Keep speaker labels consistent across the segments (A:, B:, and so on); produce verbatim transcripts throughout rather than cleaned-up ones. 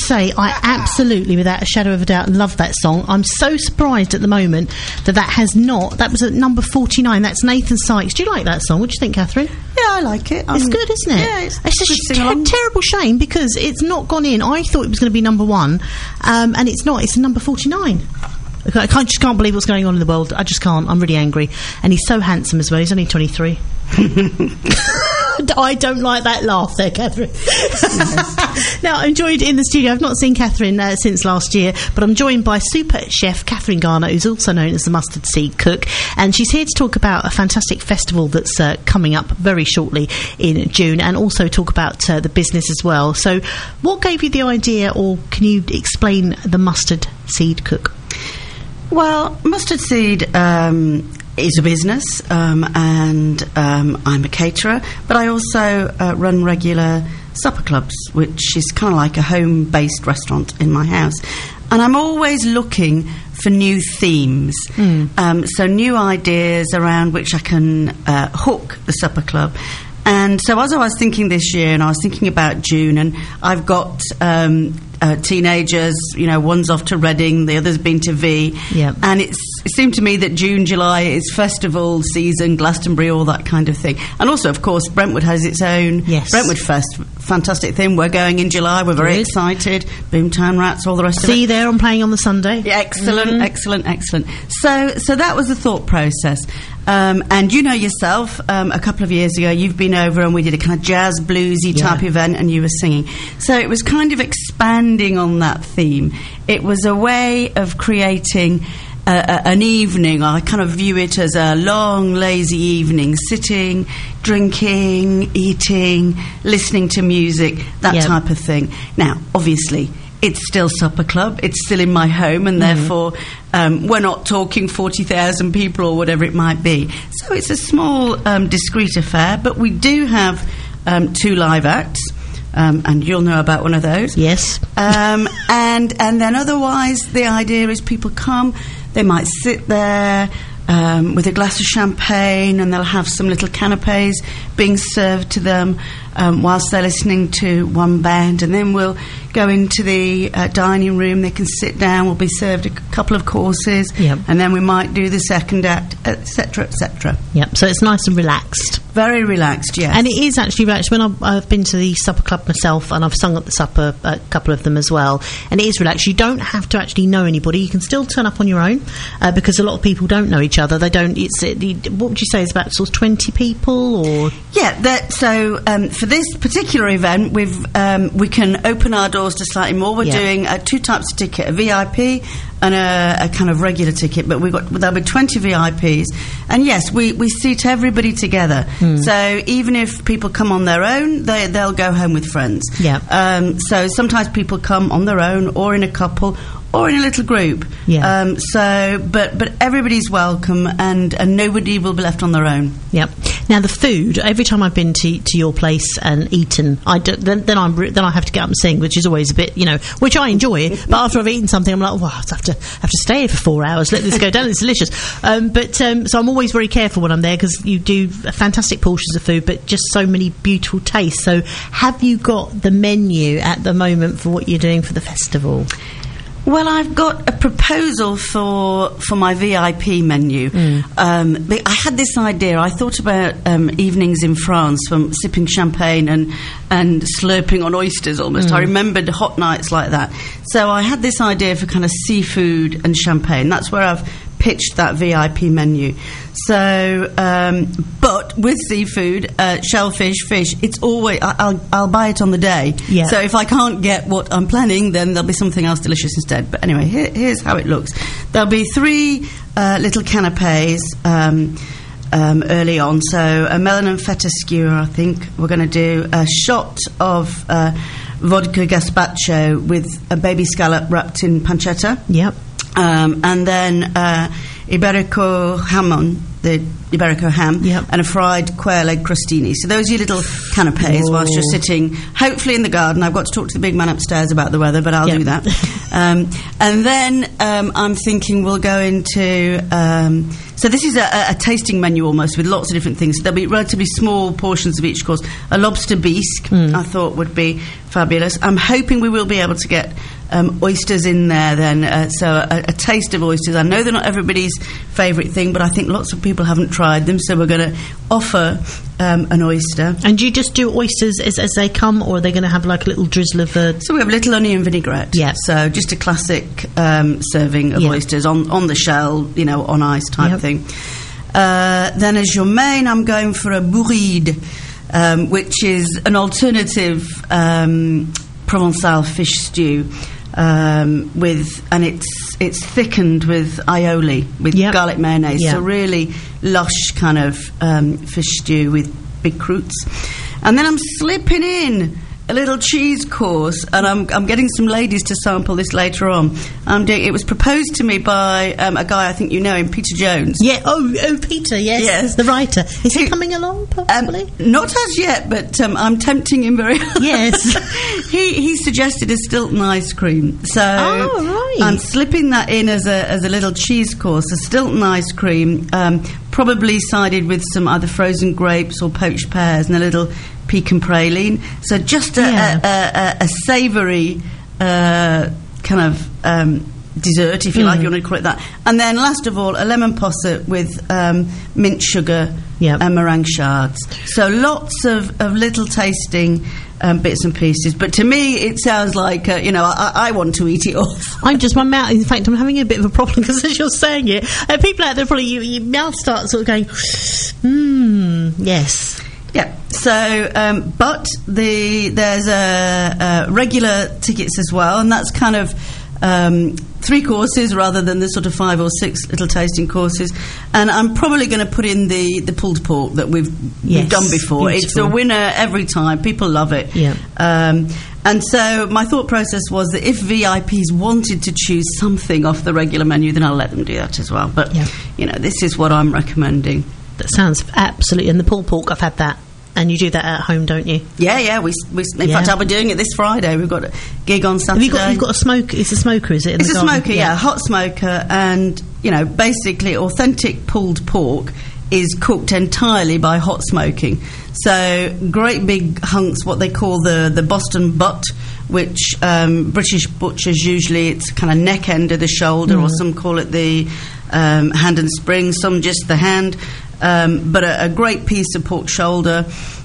A: say I absolutely, without a shadow of a doubt, love that song. I'm so surprised at the moment that that has not. That was at number forty-nine. That's Nathan Sykes. Do you like that song? What do you think, Catherine?
B: Yeah, I like it.
A: It's
B: um,
A: good, isn't it?
B: Yeah, it's,
A: it's a
B: sh-
A: ter- terrible shame because it's not gone in. I thought it was going to be number one, um, and it's not. It's number forty-nine. I can't, just can't believe what's going on in the world. I just can't. I'm really angry. And he's so handsome as well. He's only twenty-three. I don't like that laugh there, Catherine. Yes. Now, I'm joined in the studio. I've not seen Catherine uh, since last year, but I'm joined by super chef Catherine Garner, who's also known as the Mustard Seed Cook, and she's here to talk about a fantastic festival that's uh, coming up very shortly in June, and also talk about uh, the business as well. So, what gave you the idea, or can you explain the Mustard Seed Cook?
B: Well, Mustard Seed um, is a business, um, and um, I'm a caterer, but I also uh, run regular supper clubs, which is kind of like a home-based restaurant in my house. And I'm always looking for new themes, mm. um, so new ideas around which I can uh, hook the supper club. And so as I was thinking this year, and I was thinking about June, and I've got um, uh, teenagers, you know, one's off to Reading, the other's been to V,
A: yep.
B: and it's, it seemed to me that June, July is festival season, Glastonbury, all that kind of thing. And also, of course, Brentwood has its own
A: yes.
B: Brentwood Fest, fantastic thing. We're going in July, we're very
A: Good.
B: excited, Boomtown Rats, all the rest
A: See
B: of it.
A: you there on Playing on the Sunday.
B: Yeah, excellent,
A: mm-hmm.
B: excellent, excellent. So, so that was the thought process. Um, and you know yourself, um, a couple of years ago, you've been over and we did a kind of jazz, bluesy
A: yeah.
B: type event, and you were singing. So it was kind of expanding on that theme. It was a way of creating a, a, an evening. I kind of view it as a long, lazy evening, sitting, drinking, eating, listening to music, that
A: yeah.
B: type of thing. Now, obviously, it's still supper club, it's still in my home, and mm-hmm. therefore um, we're not talking forty thousand people or whatever it might be. So it's a small, um, discreet affair, but we do have um, two live acts, um, and you'll know about one of those.
A: Yes.
B: Um, and, and then otherwise, the idea is people come, they might sit there um, with a glass of champagne, and they'll have some little canapes being served to them um, whilst they're listening to one band, and then we'll go into the uh, dining room, they can sit down, we'll be served a c- couple of courses,
A: yep.
B: and then we might do the second act, etc, et cetera.
A: Yep, so it's nice and relaxed.
B: Very relaxed, yes.
A: And it is actually relaxed. When I've, I've been to the supper club myself, and I've sung at the supper, a couple of them as well, and it is relaxed. You don't have to actually know anybody. You can still turn up on your own, uh, because a lot of people don't know each other. They don't, it's, it, the, what would you say, is about sort of twenty people, or?
B: Yeah, that, so um, for this particular event, we've um, we can open our doors to slightly more. We're
A: yeah.
B: doing uh, two types of ticket, a V I P and a, a kind of regular ticket, but we've got, there'll be twenty V I Ps, and yes, we, we seat everybody together. Mm. So even if people come on their own, they, they'll go home with friends.
A: Yeah.
B: Um, so sometimes people come on their own, or in a couple, or in a little group.
A: Yeah.
B: Um, so, but but everybody's welcome, and, and nobody will be left on their own.
A: Yep. Now the food. Every time I've been to, to your place and eaten, I do, then then I'm then I have to get up and sing, which is always a bit, you know, which I enjoy. But after I've eaten something, I'm like, well, I have to have to stay here for four hours. Let this go down. It's delicious. Um, but um, so I'm always very careful when I'm there, because you do fantastic portions of food, but just so many beautiful tastes. So have you got the menu at the moment for what you're doing for the festival?
B: Well, I've got a proposal for for my V I P menu. Mm. Um, I had this idea. I thought about um, evenings in France, from sipping champagne and and slurping on oysters almost. Mm. I remembered hot nights like that. So I had this idea for kind of seafood and champagne. That's where I've pitched that V I P menu. So, um, but with seafood, uh, shellfish, fish, it's always, I, I'll, I'll buy it on the day.
A: Yeah.
B: So if I can't get what I'm planning, then there'll be something else delicious instead. But anyway, here, here's how it looks. There'll be three uh, little canapes um, um, early on. So a melon and feta skewer, I think. We're going to do a shot of uh, vodka gazpacho with a baby scallop wrapped in pancetta.
A: Yep.
B: Um, and then uh, Iberico hamon, the Iberico ham,
A: yep.
B: and a fried quail egg crostini. So those are your little canapes
A: Whoa.
B: whilst you're sitting, hopefully in the garden. I've got to talk to the big man upstairs about the weather, but I'll
A: yep.
B: do that. um, and then um, I'm thinking we'll go into... Um, so this is a, a tasting menu almost with lots of different things. So there'll be relatively small portions of each course. A lobster bisque, mm. I thought would be fabulous. I'm hoping we will be able to get um, oysters in there then. Uh, so a, a taste of oysters. I know they're not everybody's favourite thing, but I think lots of people haven't tried them. So we're going to offer um, an oyster.
A: And do you just do oysters as, as they come, or are they going to have like a little drizzle of... Uh...
B: So we have a little onion vinaigrette.
A: Yeah.
B: So just a classic um, serving of
A: yeah.
B: oysters on, on the shell, you know, on ice type
A: yep.
B: thing. Uh, then as your main, I'm going for a bourride, um, which is an alternative um, Provençal fish stew um, with, and it's it's thickened with aioli, with
A: yep.
B: garlic mayonnaise.
A: Yep.
B: So really lush kind of um, fish stew with big croûtes. And then I'm slipping in a little cheese course, and I'm, I'm getting some ladies to sample this later on. I'm doing, it was proposed to me by um, a guy, I think you know him, Peter Jones.
A: Yeah, oh, oh Peter, yes,
B: yes.
A: the writer. Is he, he coming along, possibly?
B: Um, not as yet, but um, I'm tempting him very hard.
A: Yes.
B: he, he suggested a Stilton ice cream. So
A: oh, right.
B: I'm slipping that in as a, as a little cheese course, a Stilton ice cream, um, probably sided with some either frozen grapes or poached pears and a little pecan praline. So just a,
A: yeah.
B: a, a, a savoury uh, kind of um, dessert, if you mm. like, you want to call it that. And then last of all, a lemon posset with um, mint sugar
A: yep.
B: and meringue shards. So lots of, of little tasting um, bits and pieces. But to me, it sounds like, uh, you know, I, I want to eat it all.
A: I'm just, my mouth, in fact, I'm having a bit of a problem because as you're saying it, uh, people out there probably, you, your mouth starts sort of going, mmm, yes.
B: Yeah. So, um, but the there's a, a regular tickets as well, and that's kind of um, three courses rather than the sort of five or six little tasting courses. And I'm probably going to put in the, the pulled pork that we've,
A: yes,
B: we've done before.
A: beautiful.
B: It's a winner every time. People love it.
A: Yeah.
B: Um, and so my thought process was that if V I Ps wanted to choose something off the regular menu, then I'll let them do that as well. But
A: yeah.
B: you know, this is what I'm recommending.
A: That sounds absolutely. And the pulled pork, I've had that. And you do that at home, don't you?
B: Yeah, yeah. We, we in
A: yeah.
B: fact, I'll be doing it this Friday. We've got a gig on Saturday.
A: Have you got, you've got a smoke. It's a smoker, is it? In
B: it's
A: the
B: a
A: garden?
B: smoker, yeah. yeah, hot smoker, and you know, basically, authentic pulled pork is cooked entirely by hot smoking. So great big hunks, what they call the the Boston butt, which um, British butchers usually it's kind of neck end of the shoulder, mm. or some call it the um, hand and spring, some just the hand. Um, but a, a great piece of pork shoulder,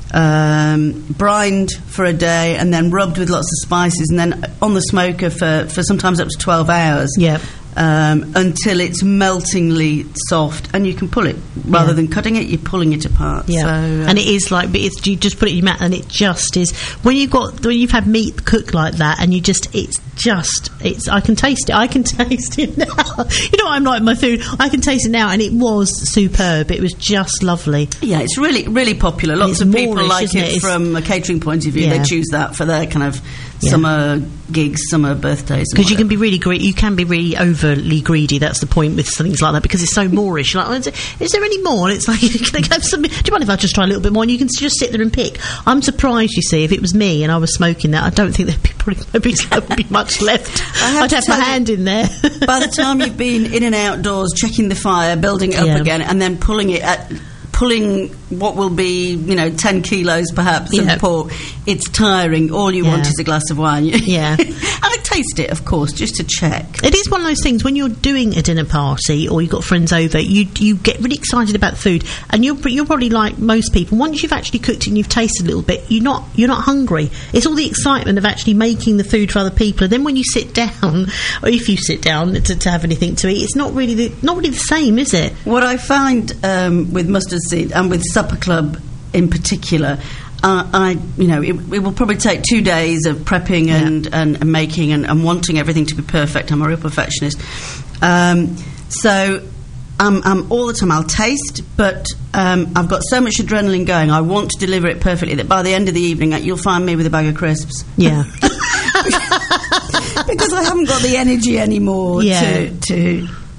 B: um, brined for a day and then rubbed with lots of spices and then on the smoker for, for sometimes up to twelve hours.
A: Yeah.
B: Um, until it's meltingly soft, and you can pull it rather yeah. than cutting it. You're pulling it apart.
A: Yeah,
B: so, uh,
A: and it is like, but it's you just put it in your mouth, and it just is. When you got when you've had meat cooked like that, and you just it's just it's. I can taste it. I can taste it now. You know, I'm like my food. I can taste it now, and it was superb. It was just lovely.
B: Yeah, it's really really popular. Lots of people like it, it from a catering point of view. Yeah. They choose that for their kind of yeah. summer gigs, summer birthdays.
A: Because you can be really greedy. You can be really overly greedy. That's the point with things like that, because it's so Moorish. You're like, is there any more? And it's like, can I have some? Do you mind if I just try a little bit more? And you can just sit there and pick. I'm surprised. You see, if it was me and I was smoking that, I don't think there'd be probably maybe there would be much left. I'd have my hand in there.
B: By the time you've been in and outdoors, checking the fire, building it up
A: yeah. again,
B: and then pulling it at. Pulling what will be, you know, ten kilos perhaps
A: yeah.
B: of pork, it's tiring. All you
A: yeah.
B: want is a glass of wine.
A: Yeah.
B: And I taste it, of course, just to check.
A: It is one of those things when you're doing a dinner party or you've got friends over, you you get really excited about the food, and you're you're probably like most people. Once you've actually cooked it and you've tasted a little bit, you're not you're not hungry. It's all the excitement of actually making the food for other people, and then when you sit down, or if you sit down to, to have anything to eat, it's not really the, not really the same, is it?
B: What I find um, with Mustard Seed and with Supper Club in particular, uh, I you know it, it will probably take two days of prepping and, yeah. and, and making and, and wanting everything to be perfect. I'm a real perfectionist, um, so I'm, I'm all the time I'll taste, but um, I've got so much adrenaline going. I want to deliver it perfectly that by the end of the evening you'll find me with a bag of crisps.
A: Yeah.
B: Because I haven't got the energy anymore
A: yeah.
B: to to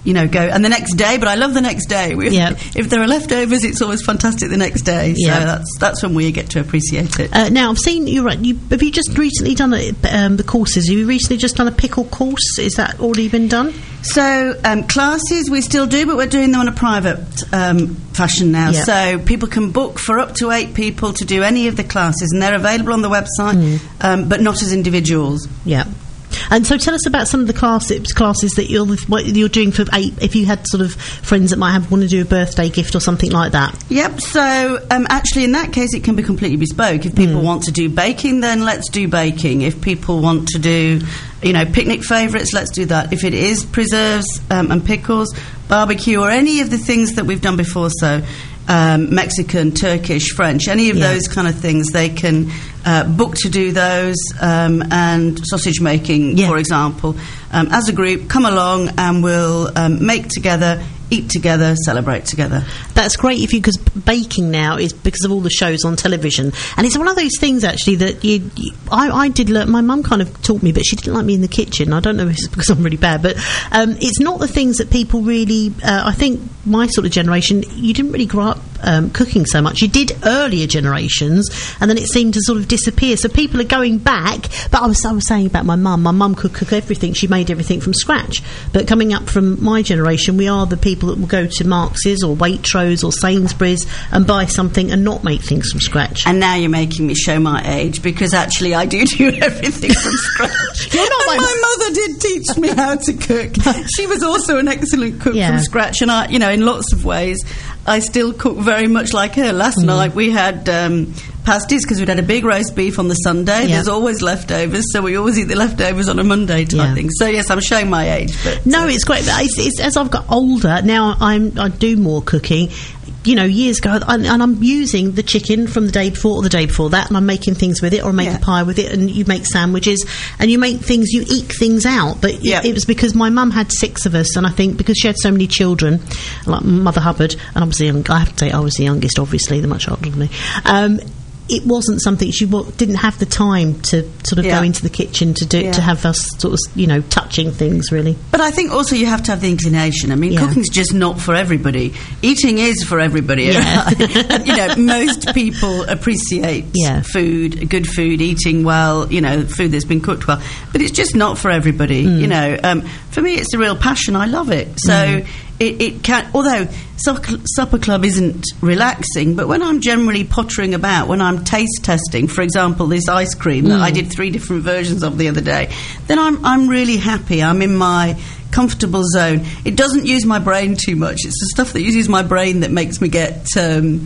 B: you know, go and the next day. But I love the next day. We,
A: yeah.
B: If there are leftovers, it's always fantastic the next day. So
A: yeah.
B: that's that's when we get to appreciate it.
A: Uh, now I've seen you're right. You, have you just recently done a, um, the courses? Have you recently just done a pickle course? Is that already been done?
B: So um, classes we still do, but we're doing them on a private um, fashion now.
A: Yep.
B: So people can book for up to eight people to do any of the classes, and they're available on the website, mm. um, but not as individuals.
A: Yeah. And so tell us about some of the classes classes that you're what you're doing for eight. If you had sort of friends that might have want to do a birthday gift or something like that.
B: Yep. So um, actually, in that case, it can be completely bespoke. If people mm. want to do baking, then let's do baking. If people want to do, you know, picnic favourites, let's do that. If it is preserves um, and pickles, barbecue, or any of the things that we've done before, so. Um, Mexican, Turkish, French, any of yeah. those kind of things, they can uh, book to do those, um, and sausage making, yeah. for example. Um, as a group, come along and we'll um, make together, eat together, celebrate together.
A: That's great if you, because baking now is because of all the shows on television, and it's one of those things actually that you, you I, I did learn. My mum kind of taught me, but she didn't like me in the kitchen. I don't know if it's because I'm really bad, but um, it's not the things that people really. Uh, I think my sort of generation, you didn't really grow up um, cooking so much. You did earlier generations, and then it seemed to sort of disappear. So people are going back. But I was I was saying about my mum. My mum could cook everything. She made everything from scratch. But coming up from my generation, we are the people that will go to Marx's or Waitrose or Sainsbury's and buy something and not make things from scratch.
B: And now you're making me show my age, because actually I do do everything from scratch.
A: You're not
B: my, my mother did teach me how to cook. She was also an excellent cook yeah. from scratch, and I, you know, in lots of ways, I still cook very much like her. Last mm. night we had um, pasties because we'd had a big roast beef on the Sunday. Yeah. There's always leftovers, so we always eat the leftovers on a Monday type yeah. thing. So yes, I'm showing my age. But
A: no,
B: uh,
A: it's great. But it's, it's, as I've got older now, I'm I do more cooking. You know, years ago, and, and I'm using the chicken from the day before or the day before that, and I'm making things with it, or make yeah. a pie with it, and you make sandwiches, and you make things, you eke things out. But yeah. it, it was because my mum had six of us, and I think because she had so many children, like Mother Hubbard, and obviously I have to say I was the youngest, obviously, they're much older than me. Um, it wasn't something she w- didn't have the time to sort of yeah. go into the kitchen to do yeah. to have us sort of, you know, touching things really.
B: But I think also you have to have the inclination. I mean, yeah. cooking's just not for everybody. Eating is for everybody. Yeah. You know, most people appreciate yeah. food, good food, eating well, you know, food that's been cooked well. But it's just not for everybody. Mm. You know, um, for me, it's a real passion. I love it. So. Mm. It, it can, although supper club isn't relaxing, but when I'm generally pottering about, when I'm taste testing, for example, this ice cream mm. that I did three different versions of the other day, then I'm I'm really happy. I'm in my comfortable zone. It doesn't use my brain too much. It's the stuff that uses my brain that makes me get um,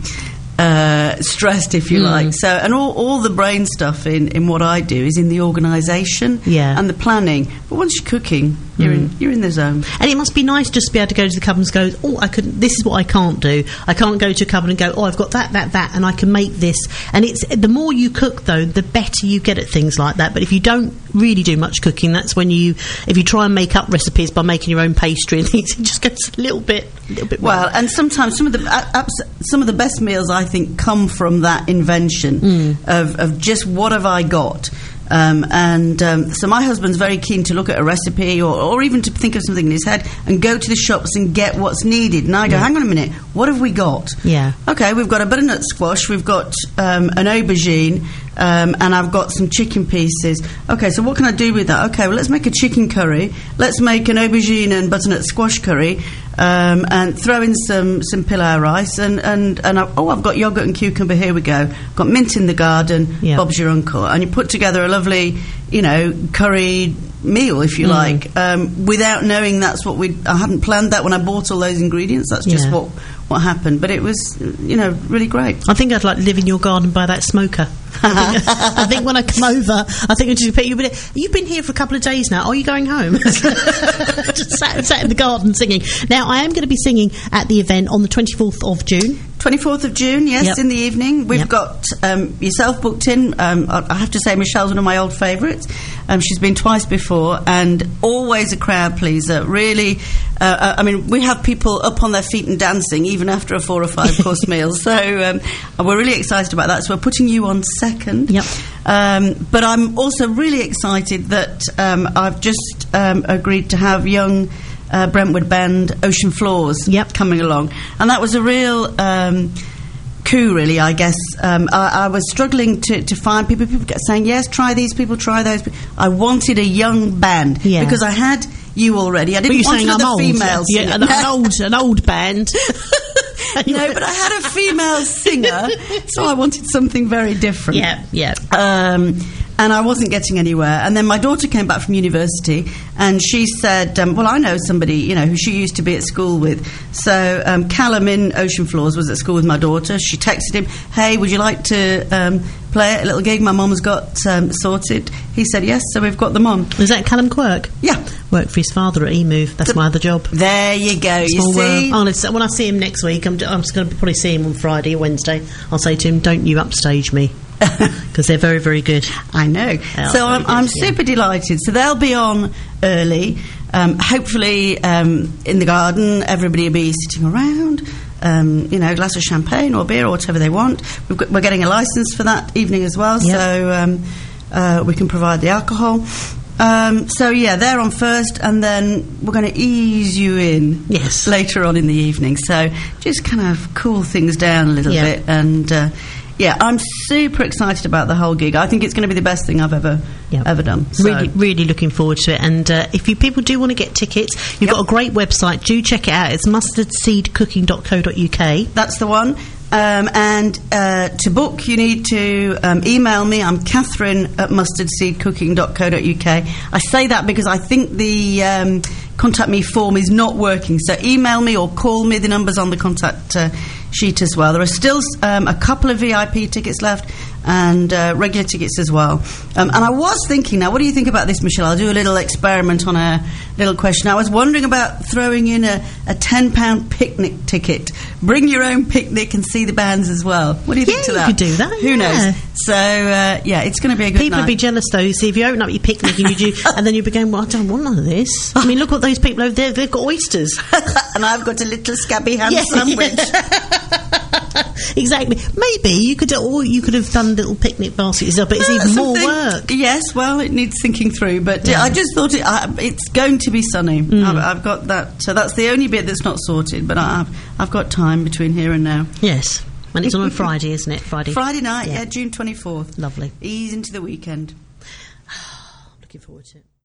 B: uh, stressed, if you mm. like. So, and all, all the brain stuff in, in what I do is in the organisation
A: yeah.
B: and the planning. But once you're cooking, you're mm. in you're in the zone.
A: And it must be nice just to be able to go to the cupboard and go, oh, I couldn't. This is what I can't do. I can't go to a cupboard and go, oh, I've got that, that, that, and I can make this. And it's the more you cook, though, the better you get at things like that. But if you don't really do much cooking, that's when you, if you try and make up recipes by making your own pastry and things, it just gets a little bit, a little bit.
B: Well,
A: wrong.
B: And sometimes some of the uh, some of the best meals I think come from that invention mm. of of just what have I got. Um, and um, so my husband's very keen to look at a recipe or, or even to think of something in his head and go to the shops and get what's needed. And I go, yeah. hang on a minute, what have we got?
A: Yeah.
B: Okay, we've got a butternut squash, we've got um, an aubergine, um, and I've got some chicken pieces. Okay, so what can I do with that? Okay, well, let's make a chicken curry. Let's make an aubergine and butternut squash curry. Um, and throw in some, some pilau rice and, and, and I, oh, I've got yoghurt and cucumber, here we go. Got mint in the garden, yeah. Bob's your uncle. And you put together a lovely, you know, curry meal, if you mm. like, um, without knowing that's what we... I hadn't planned that when I bought all those ingredients. That's just yeah. what, what happened. But it was, you know, really great.
A: I think I'd like to live in your garden by that smoker. I, think, I think when I come over, I think I'll just put you. You've been here for a couple of days now. Are you going home? Just sat, sat in the garden singing. Now I am going to be singing at the event on the twenty-fourth of June.
B: twenty-fourth of June, yes, yep. in the evening. We've yep. got um, yourself booked in. Um, I have to say, Michelle's one of my old favourites. Um, she's been twice before, and always a crowd pleaser. Really, uh, I mean, we have people up on their feet and dancing even after a four or five course meal. So um, we're really excited about that. So we're putting you on second.
A: Yep.
B: Um, but I'm also really excited that um, I've just um, agreed to have young uh, Brentwood band Ocean Floors
A: yep.
B: coming along, and that was a real um, coup, really. I guess um, I, I was struggling to, to find people. People kept saying, "Yes, try these people, try those." I wanted a young band
A: yeah.
B: because I had you already. I didn't want another female singer.
A: Yeah, an, an old, an old band.
B: No, but I had a female singer, so I wanted something very different.
A: Yeah, yeah.
B: Um, and I wasn't getting anywhere. And then my daughter came back from university, and she said, um, well, I know somebody, you know, who she used to be at school with. So um, Callum in Ocean Floors was at school with my daughter. She texted him, hey, would you like to um, play a little gig my mum has got um, sorted? He said, yes, so we've got them on.
A: Was that Callum Quirk?
B: Yeah.
A: Worked for his father at eMove. That's the, my other job.
B: There you go, you
A: Small
B: see.
A: World. Oh, when I see him next week, I'm, I'm just going to probably see him on Friday or Wednesday. I'll say to him, don't you upstage me. Because they're very, very good.
B: I know. So I'm, good, I'm yeah. super delighted. So they'll be on early. Um, hopefully um, in the garden, everybody will be sitting around. Um, you know, a glass of champagne or beer or whatever they want. We've got, we're getting a licence for that evening as well, yep. so um, uh, we can provide the alcohol. Um, so yeah, they're on first, and then we're going to ease you in
A: yes.
B: later on in the evening. So just kind of cool things down a little
A: yeah.
B: bit, and uh, yeah, I'm super excited about the whole gig. I think it's going to be the best thing I've ever yep. ever done. So.
A: Really, really looking forward to it. And uh, if you people do want to get tickets, you've yep. got a great website. Do check it out. It's mustard seed cooking dot co dot uk.
B: That's the one. Um, and uh, to book, you need to um, email me. I'm Catherine at mustard seed cooking dot co dot uk. I say that because I think the um, contact me form is not working. So email me or call me. The number's on the contact uh, sheet as well. There are still um, a couple of V I P tickets left and uh, regular tickets as well. Um, and I was thinking, now, what do you think about this, Michelle? I'll do a little experiment on a little question. I was wondering about throwing in a, a ten pound picnic ticket. Bring your own picnic and see the bands as well. What do you think
A: yeah,
B: to that?
A: you could do that.
B: Who
A: yeah.
B: knows? So, uh, yeah, it's going to be a good
A: People
B: night.
A: would be jealous, though. You see, if you open up your picnic and you do, and then you'd be going, well, I don't want none of this. I mean, look at those people over there. They've got oysters.
B: And I've got a little scabby ham
A: yeah.
B: sandwich.
A: Exactly. Maybe you could, or you could have done little picnic baskets yourself, but it's even more work.
B: Yes, well, it needs thinking through. But yeah. I just thought it, uh, it's going to be sunny.
A: Mm.
B: I've, I've got that. So that's the only bit that's not sorted. But I've I've got time between here and now.
A: Yes, and it's on a Friday, isn't it? Friday.
B: Friday night. Yeah,
A: yeah
B: June twenty-fourth.
A: Lovely.
B: Ease into the weekend.
A: Looking forward to it.